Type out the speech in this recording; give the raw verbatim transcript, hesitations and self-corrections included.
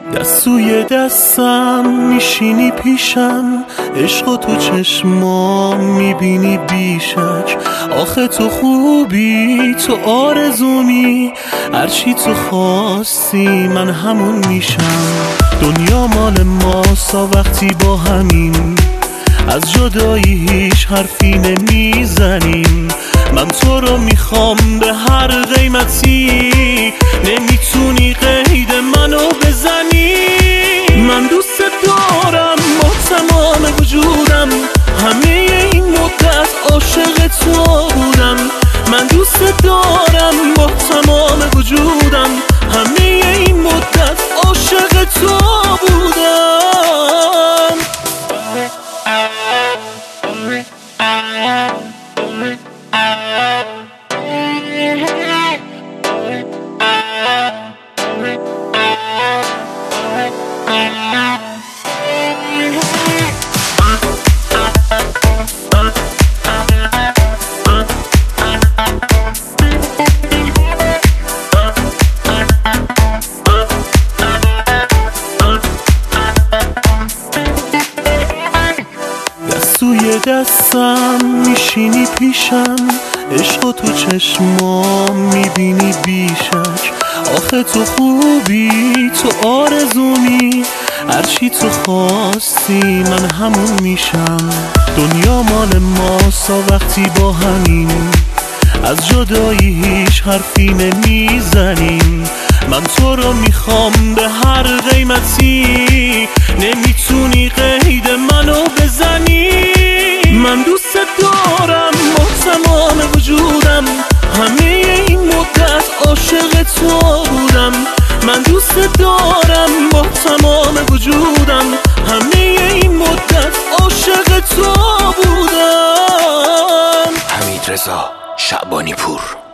دستوی دستم میشینی پیشم، عشق تو چشمام میبینی بیشک. آخه تو خوبی، تو آرزومی، هرچی تو خواستی من همون میشم. دنیا مال ماسا وقتی با همین، از جدایی هیچ حرفی نمیزنیم. من تو رو میخوام به هر قیمتی، نمیتونی قید منو بزنی. من دوست دارم با تمام وجودم، همه این مدت عاشق تو بودم. من دوست دارم با تمام وجودم، همه این مدت عاشق تو بودم. دستوی دستم میشینی پیشم، عشق تو چشمام میبینی بیشک. آخه تو خوبی، تو آرزومی، هرچی تو خواستی من همون میشم. دنیا مال ماسا وقتی با همین، از جدایی هیچ حرفی نمیزنیم. من تو رو میخوام به هر قیمتی، نمیتونی قید منو بزنی. من دوست دارم با تمام وجودم، همه این مدت عاشق تو بودم. من دوست دارم با تمام وجودم، همه این مدت عاشق تو بودم. حمیدرضا شعبانی پور.